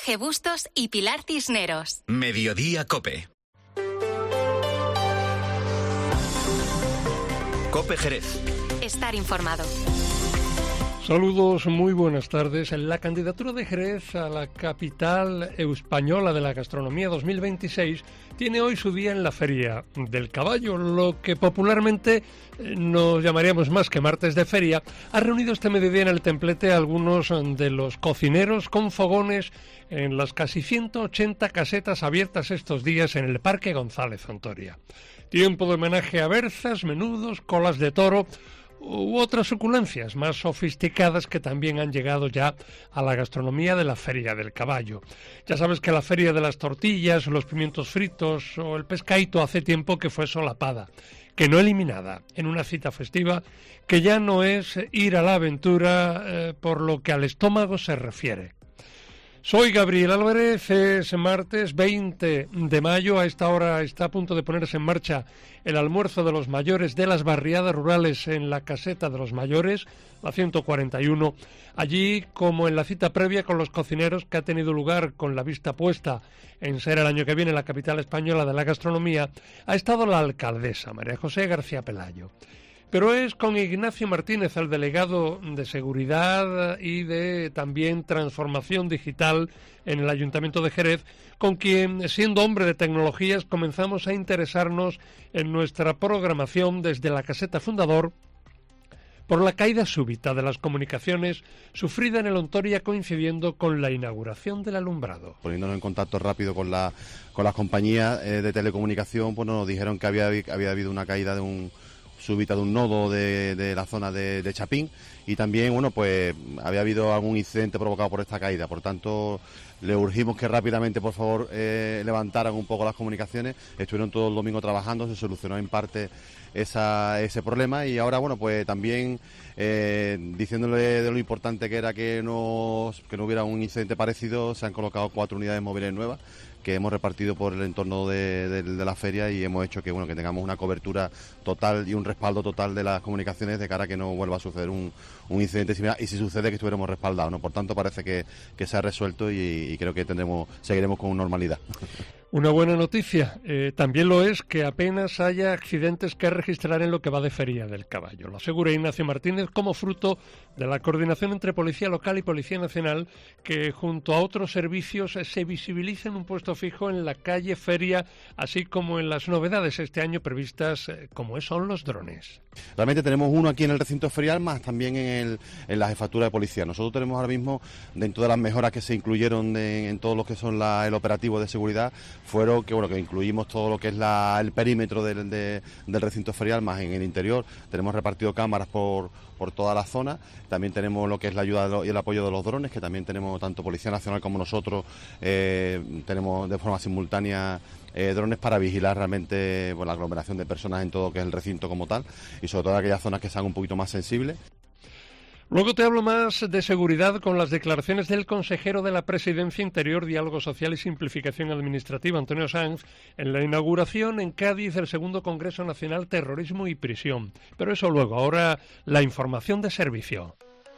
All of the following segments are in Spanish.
Jorge Bustos y Pilar Cisneros. Mediodía COPE. COPE Jerez. Estar informado. Saludos, muy buenas tardes. La candidatura de Jerez a la capital española de la gastronomía 2026 tiene hoy su día en la Feria del Caballo, lo que popularmente nos llamaríamos más que martes de feria. Ha reunido este mediodía en el templete a algunos de los cocineros con fogones en las casi 180 casetas abiertas estos días en el Parque González Ontoria. Tiempo de homenaje a berzas, menudos, colas de toro u otras suculencias más sofisticadas que también han llegado ya a la gastronomía de la Feria del Caballo. Ya sabes que la Feria de las Tortillas, los pimientos fritos o el pescadito hace tiempo que fue solapada, que no eliminada, en una cita festiva que ya no es ir a la aventura por lo que al estómago se refiere. Soy Gabriel Álvarez, es martes 20 de mayo, a esta hora está a punto de ponerse en marcha el almuerzo de los mayores de las barriadas rurales en la caseta de los mayores, la 141. Allí, como en la cita previa con los cocineros que ha tenido lugar con la vista puesta en ser el año que viene la capital española de la gastronomía, ha estado la alcaldesa María José García Pelayo. Pero es con Ignacio Martínez, el delegado de Seguridad y de también Transformación Digital en el Ayuntamiento de Jerez, con quien, siendo hombre de tecnologías, comenzamos a interesarnos en nuestra programación desde la caseta fundador por la caída súbita de las comunicaciones sufrida en el Ontoria coincidiendo con la inauguración del alumbrado. Poniéndonos en contacto rápido con las compañías de telecomunicación, pues nos dijeron que había habido una caída súbita de un nodo de la zona de Chapín, y también, bueno, pues había habido algún incidente provocado por esta caída. Por tanto, le urgimos que rápidamente, por favor, levantaran un poco las comunicaciones. Estuvieron todo el domingo trabajando, se solucionó en parte ese problema, y ahora, bueno, pues también diciéndole de lo importante que era que no hubiera un incidente parecido, se han colocado 4 unidades móviles nuevas que hemos repartido por el entorno de la feria, y hemos hecho que tengamos una cobertura total y un respaldo total de las comunicaciones de cara a que no vuelva a suceder un incidente similar, y si sucede que estuviéramos respaldados, ¿no? Por tanto, parece que se ha resuelto y creo que seguiremos con normalidad. Una buena noticia también lo es que apenas haya accidentes que registrar en lo que va de Feria del Caballo. Lo asegura Ignacio Martínez como fruto de la coordinación entre Policía Local y Policía Nacional, que junto a otros servicios se visibiliza en un puesto fijo en la calle Feria, así como en las novedades este año previstas como son los drones. Realmente tenemos uno aquí en el recinto ferial, más también en la jefatura de policía. Nosotros tenemos ahora mismo, dentro de las mejoras que se incluyeron en todo lo que son el operativo de seguridad, fueron que incluimos todo lo que es el perímetro del recinto ferial, más en el interior. Tenemos repartido cámaras por toda la zona. También tenemos lo que es la ayuda y el apoyo de los drones, que también tenemos tanto Policía Nacional como nosotros, tenemos de forma simultánea drones para vigilar realmente la aglomeración de personas en todo lo que es el recinto como tal, y sobre todo en aquellas zonas que sean un poquito más sensibles. Luego te hablo más de seguridad con las declaraciones del consejero de la Presidencia, Interior, Diálogo Social y Simplificación Administrativa, Antonio Sanz, en la inauguración en Cádiz del segundo Congreso Nacional Terrorismo y Prisión. Pero eso luego, ahora la información de servicio.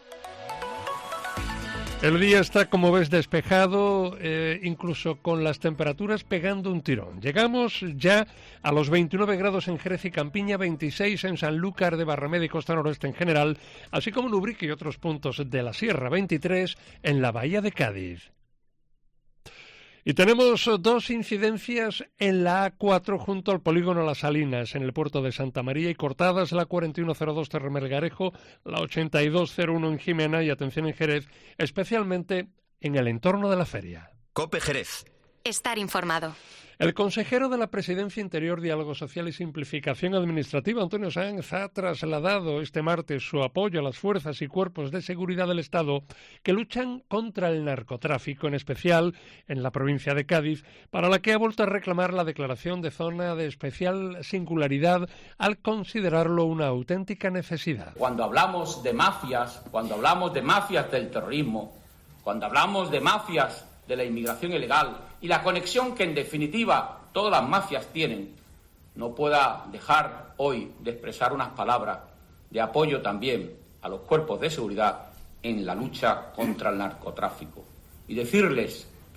El día está, como ves, despejado, incluso con las temperaturas pegando un tirón. Llegamos ya a los 29 grados en Jerez y Campiña, 26 en Sanlúcar de Barrameda y Costa Noroeste en general, así como en Ubrique y otros puntos de la Sierra, 23 en la Bahía de Cádiz. Y tenemos 2 incidencias en la A4 junto al polígono Las Salinas, en el puerto de Santa María, y cortadas la 4102 Terremelgarejo, la 8201 en Jimena, y atención en Jerez, especialmente en el entorno de la feria. COPE Jerez. Estar informado. El consejero de la Presidencia, Interior, Diálogo Social y Simplificación Administrativa, Antonio Sanz, ha trasladado este martes su apoyo a las fuerzas y cuerpos de seguridad del Estado que luchan contra el narcotráfico, en especial en la provincia de Cádiz, para la que ha vuelto a reclamar la declaración de zona de especial singularidad al considerarlo una auténtica necesidad. Cuando hablamos de mafias del terrorismo, cuando hablamos de mafias de la inmigración ilegal y la conexión que en definitiva todas las mafias tienen, no pueda dejar hoy de expresar unas palabras de apoyo también a los cuerpos de seguridad en la lucha contra el narcotráfico y decirles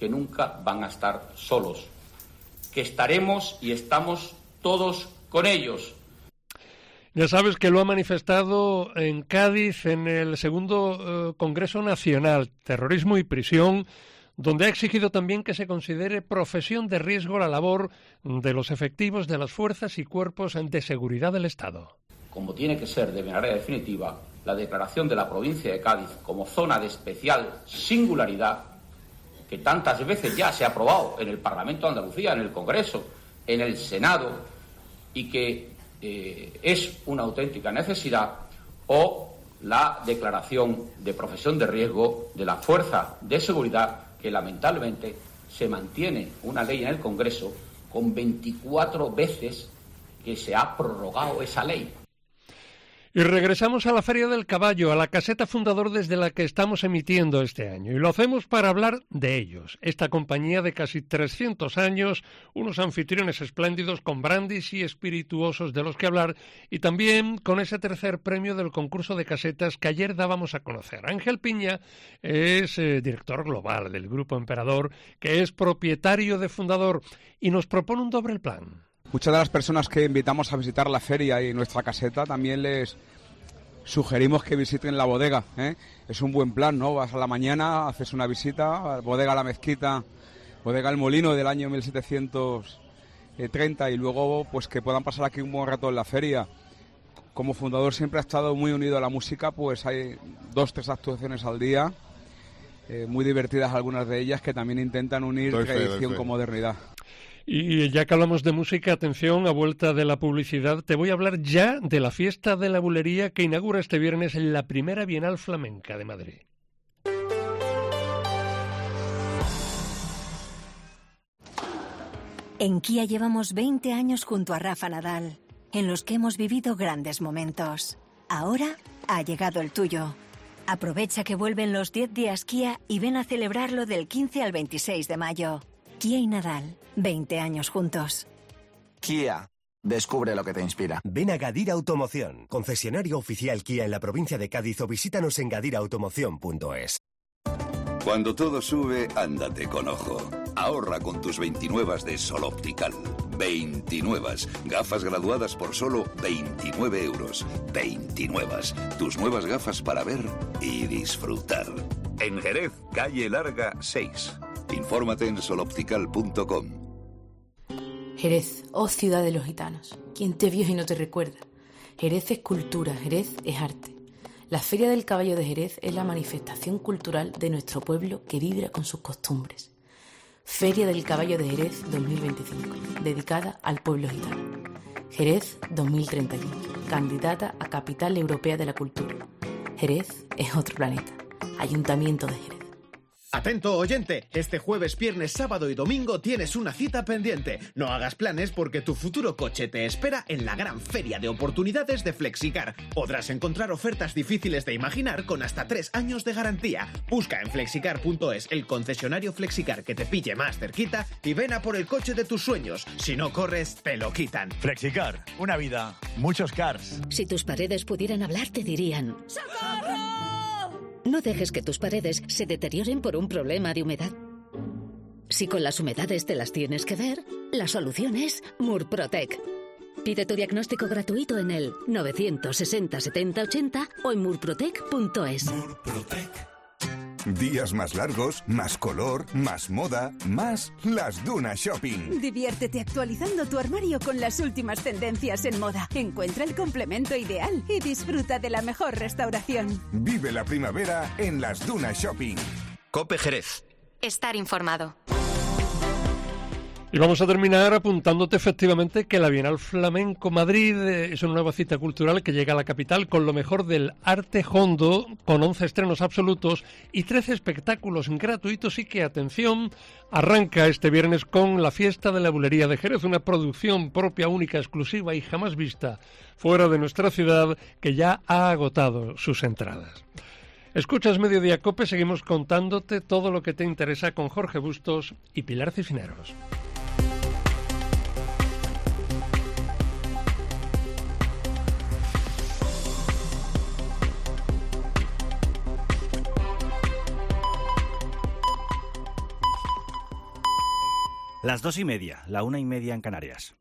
que nunca van a estar solos, que estaremos y estamos todos con ellos. Ya sabes que lo ha manifestado en Cádiz en el segundo Congreso Nacional, Terrorismo y Prisión, donde ha exigido también que se considere profesión de riesgo la labor de los efectivos de las fuerzas y cuerpos de seguridad del Estado. Como tiene que ser de manera definitiva, la declaración de la provincia de Cádiz como zona de especial singularidad, que tantas veces ya se ha aprobado en el Parlamento de Andalucía, en el Congreso, en el Senado, y que es una auténtica necesidad, o la declaración de profesión de riesgo de la fuerza de seguridad, que lamentablemente se mantiene una ley en el Congreso con 24 veces que se ha prorrogado esa ley. Y regresamos a la Feria del Caballo, a la caseta fundador desde la que estamos emitiendo este año. Y lo hacemos para hablar de ellos. Esta compañía de casi 300 años, unos anfitriones espléndidos con brandis y espirituosos de los que hablar, y también con ese tercer premio del concurso de casetas que ayer dábamos a conocer. Ángel Piña es director global del Grupo Emperador, que es propietario de Fundador, y nos propone un doble plan. Muchas de las personas que invitamos a visitar la feria y nuestra caseta también les sugerimos que visiten la bodega, ¿eh? Es un buen plan, ¿no? Vas a la mañana, haces una visita, bodega La Mezquita, bodega El Molino del año 1730, y luego pues que puedan pasar aquí un buen rato en la feria. Como Fundador siempre ha estado muy unido a la música, pues hay 2-3 actuaciones al día, muy divertidas algunas de ellas, que también intentan unir tradición con modernidad. Y ya que hablamos de música, atención, a vuelta de la publicidad, te voy a hablar ya de la Fiesta de la Bulería que inaugura este viernes en la primera Bienal Flamenca de Madrid. En Kia llevamos 20 años junto a Rafa Nadal, en los que hemos vivido grandes momentos. Ahora ha llegado el tuyo. Aprovecha que vuelven los 10 días Kia y ven a celebrarlo del 15 al 26 de mayo. Kia y Nadal, 20 años juntos. Kia, descubre lo que te inspira. Ven a Gadir Automoción, concesionario oficial Kia en la provincia de Cádiz, o visítanos en gadirautomoción.es. Cuando todo sube, ándate con ojo. Ahorra con tus 29 de Sol Optical. 29. Gafas graduadas por solo 29 euros. 29. Tus nuevas gafas para ver y disfrutar. En Jerez, calle Larga 6. Infórmate en soloptical.com. Jerez, oh ciudad de los gitanos. ¿Quién te vio y no te recuerda? Jerez es cultura, Jerez es arte. La Feria del Caballo de Jerez es la manifestación cultural de nuestro pueblo que vibra con sus costumbres. Feria del Caballo de Jerez 2025, dedicada al pueblo gitano. Jerez 2031, candidata a Capital Europea de la Cultura. Jerez es otro planeta. Ayuntamiento de Jerez. Atento oyente, este jueves, viernes, sábado y domingo tienes una cita pendiente. No hagas planes porque tu futuro coche te espera en la gran feria de oportunidades de Flexicar. Podrás encontrar ofertas difíciles de imaginar con hasta 3 años de garantía. Busca en flexicar.es el concesionario Flexicar que te pille más cerquita y ven a por el coche de tus sueños. Si no corres, te lo quitan. Flexicar, una vida, muchos cars. Si tus paredes pudieran hablar, te dirían: ¡socorro! No dejes que tus paredes se deterioren por un problema de humedad. Si con las humedades te las tienes que ver, la solución es Murprotec. Pide tu diagnóstico gratuito en el 960 70 80 o en murprotec.es. Murprotec. Días más largos, más color, más moda, más Las Dunas Shopping. Diviértete actualizando tu armario con las últimas tendencias en moda. Encuentra el complemento ideal y disfruta de la mejor restauración. Vive la primavera en Las Dunas Shopping. COPE Jerez. Estar informado. Y vamos a terminar apuntándote efectivamente que la Bienal Flamenco Madrid es una nueva cita cultural que llega a la capital con lo mejor del arte hondo, con 11 estrenos absolutos y 13 espectáculos gratuitos, y que, atención, arranca este viernes con la Fiesta de la Bulería de Jerez, una producción propia, única, exclusiva y jamás vista fuera de nuestra ciudad, que ya ha agotado sus entradas. Escuchas Mediodía Cope, seguimos contándote todo lo que te interesa con Jorge Bustos y Pilar Cisneros. Las 2:30, la 1:30 en Canarias.